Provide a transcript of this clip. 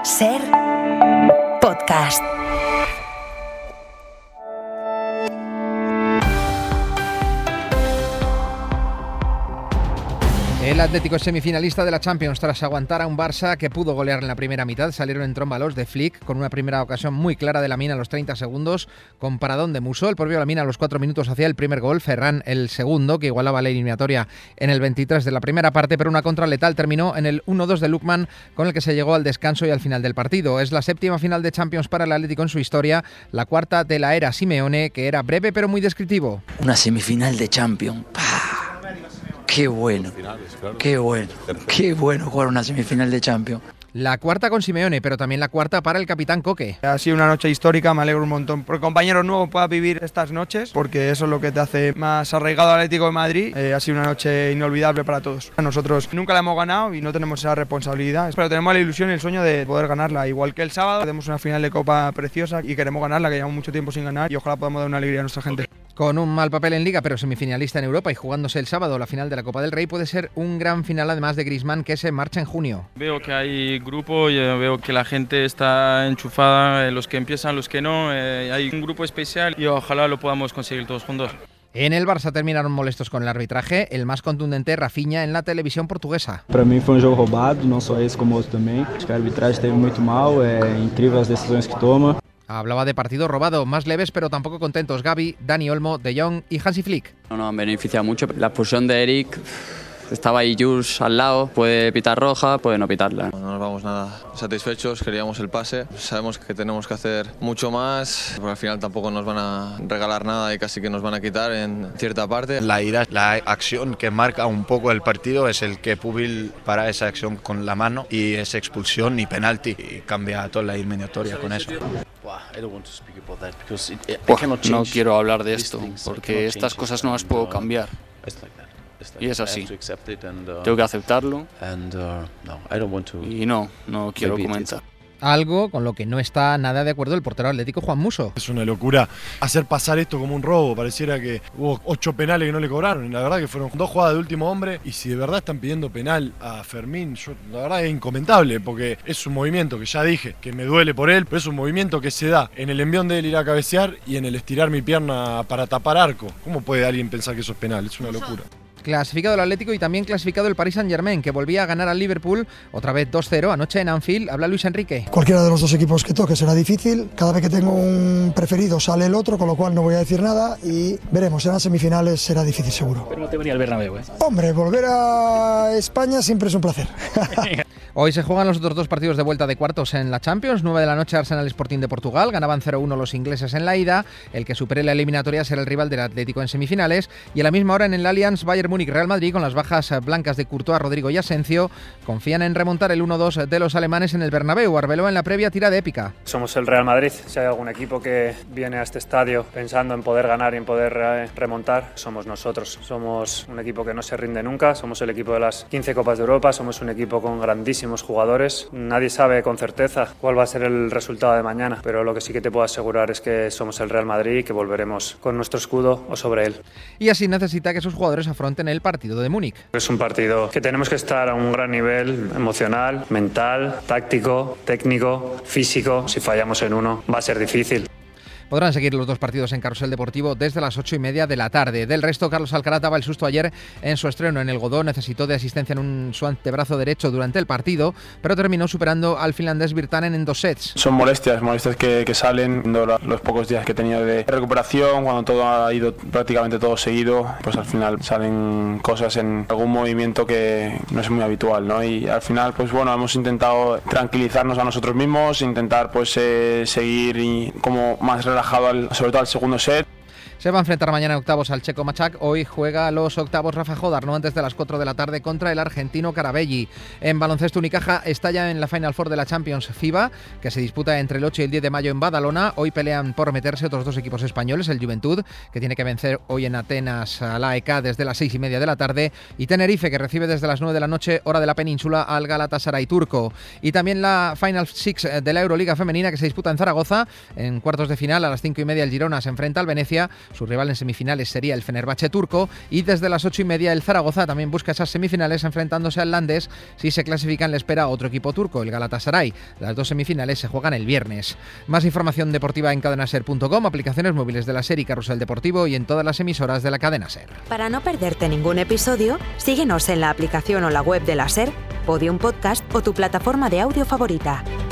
Ser podcast. El Atlético es semifinalista de la Champions tras aguantar a un Barça que pudo golear en la primera mitad. Salieron en tromba los de Flick con una primera ocasión muy clara de Lamine a los 30 segundos con paradón de Musso. El propio Lamine a los 4 minutos hacía el primer gol, Ferran el segundo, que igualaba la eliminatoria en el 23 de la primera parte, pero una contra letal terminó en el 1-2 de Lookman con el que se llegó al descanso y al final del partido. Es la séptima final de Champions para el Atlético en su historia, la cuarta de la era Simeone, que era breve pero muy descriptivo. Una semifinal de Champions. Qué bueno, qué bueno, qué bueno jugar una semifinal de Champions. La cuarta con Simeone, pero también la cuarta para el capitán Coque. Ha sido una noche histórica, me alegro un montón por compañeros nuevos puedan vivir estas noches, porque eso es lo que te hace más arraigado al Atlético de Madrid. Ha sido una noche inolvidable para todos. Nosotros nunca la hemos ganado y no tenemos esa responsabilidad, pero tenemos la ilusión y el sueño de poder ganarla. Igual que el sábado, tenemos una final de Copa preciosa y queremos ganarla, que llevamos mucho tiempo sin ganar y ojalá podamos dar una alegría a nuestra gente. Con un mal papel en Liga, pero semifinalista en Europa y jugándose el sábado la final de la Copa del Rey, puede ser un gran final además de Griezmann, que se marcha en junio. Veo que hay grupo, veo que la gente está enchufada, los que empiezan, los que no, hay un grupo especial y ojalá lo podamos conseguir todos juntos. En el Barça terminaron molestos con el arbitraje, el más contundente Rafinha en la televisión portuguesa. Para mí fue un juego roubado, no só esse como outro também. Acho que a arbitragem esteve muito mal, incrível as decisões que toma. Hablaba de partido robado, más leves pero tampoco contentos Gavi, Dani Olmo, De Jong y Hansi Flick. No, beneficia mucho. La expulsión de Eric, estaba ahí Jules al lado, puede pitar roja, puede no pitarla. No nos vamos nada satisfechos, queríamos el pase, sabemos que tenemos que hacer mucho más, porque al final tampoco nos van a regalar nada y casi que nos van a quitar en cierta parte. La acción que marca un poco el partido es el que Pubil para esa acción con la mano y es expulsión y penalti y cambia toda la eliminatoria con eso. No quiero hablar de esto porque estas cosas no las puedo cambiar. Y es así. Tengo que aceptarlo. Y no quiero comentar. Algo con lo que no está nada de acuerdo el portero atlético Juan Musso. Es una locura hacer pasar esto como un robo. Pareciera que hubo 8 penales que no le cobraron. Y la verdad que fueron 2 jugadas de último hombre. Y si de verdad están pidiendo penal a Fermín, la verdad es incomentable. Porque es un movimiento que ya dije que me duele por él. Pero es un movimiento que se da en el envión de él ir a cabecear y en el estirar mi pierna para tapar arco. ¿Cómo puede alguien pensar que eso es penal? Es una locura. Clasificado el Atlético y también clasificado el Paris Saint-Germain, que volvía a ganar al Liverpool, otra vez 2-0, anoche en Anfield. Habla Luis Enrique. Cualquiera de los dos equipos que toque será difícil. Cada vez que tengo un preferido sale el otro, con lo cual no voy a decir nada y veremos. En las semifinales será difícil seguro. Pero no te venía al Bernabéu, ¿eh? Hombre, volver a España siempre es un placer. Hoy se juegan los otros 2 partidos de vuelta de cuartos en la Champions. 9 de la noche, Arsenal Sporting de Portugal. Ganaban 0-1 los ingleses en la ida. El que supere la eliminatoria será el rival del Atlético en semifinales. Y a la misma hora en el Allianz, Bayern Múnich-Real Madrid, con las bajas blancas de Courtois, Rodrigo y Asensio, confían en remontar el 1-2 de los alemanes en el Bernabéu. Arbeloa en la previa tira de épica. Somos el Real Madrid. Si hay algún equipo que viene a este estadio pensando en poder ganar y en poder remontar, somos nosotros. Somos un equipo que no se rinde nunca. Somos el equipo de las 15 Copas de Europa. Somos un equipo con grandísimos jugadores. Nadie sabe con certeza cuál va a ser el resultado de mañana, pero lo que sí que te puedo asegurar es que somos el Real Madrid y que volveremos con nuestro escudo o sobre él. Y así necesita que sus jugadores afronten el partido de Múnich. Es un partido que tenemos que estar a un gran nivel emocional, mental, táctico, técnico, físico. Si fallamos en uno va a ser difícil. Podrán seguir los 2 partidos en Carrusel Deportivo desde las 8:30 de la tarde. Del resto, Carlos Alcaraz daba el susto ayer en su estreno en el Godó. Necesitó de asistencia en su antebrazo derecho durante el partido, pero terminó superando al finlandés Virtanen en 2 sets. Son molestias que salen los pocos días que he tenido de recuperación, cuando todo ha ido prácticamente todo seguido, pues al final salen cosas en algún movimiento que no es muy habitual, ¿no? Y al final, pues bueno, hemos intentado tranquilizarnos a nosotros mismos, intentar pues seguir y como más relajado sobre todo al segundo set. Se va a enfrentar mañana en octavos al checo Machak. Hoy juega los octavos Rafa Jodar, no antes de las 4 de la tarde, contra el argentino Carabelli. En baloncesto, Unicaja está ya en la Final Four de la Champions FIBA, que se disputa entre el 8 y el 10 de mayo en Badalona. Hoy pelean por meterse otros 2 equipos españoles, el Juventud, que tiene que vencer hoy en Atenas a la AEK desde las 6:30 de la tarde, y Tenerife, que recibe desde las 9 de la noche, hora de la península, al Galatasaray turco. Y también la Final Six de la Euroliga femenina, que se disputa en Zaragoza. En cuartos de final, a las 5:30, el Girona se enfrenta al Venecia, Su rival en semifinales sería el Fenerbahce turco, y desde las 8:30 el Zaragoza también busca esas semifinales enfrentándose al Landes. Si se clasifican le espera otro equipo turco, el Galatasaray. Las 2 semifinales se juegan el viernes. Más información deportiva en cadenaser.com, aplicaciones móviles de la SER y Carrusel Deportivo y en todas las emisoras de la cadena SER. Para no perderte ningún episodio, síguenos en la aplicación o la web de la SER, Podium Podcast o tu plataforma de audio favorita.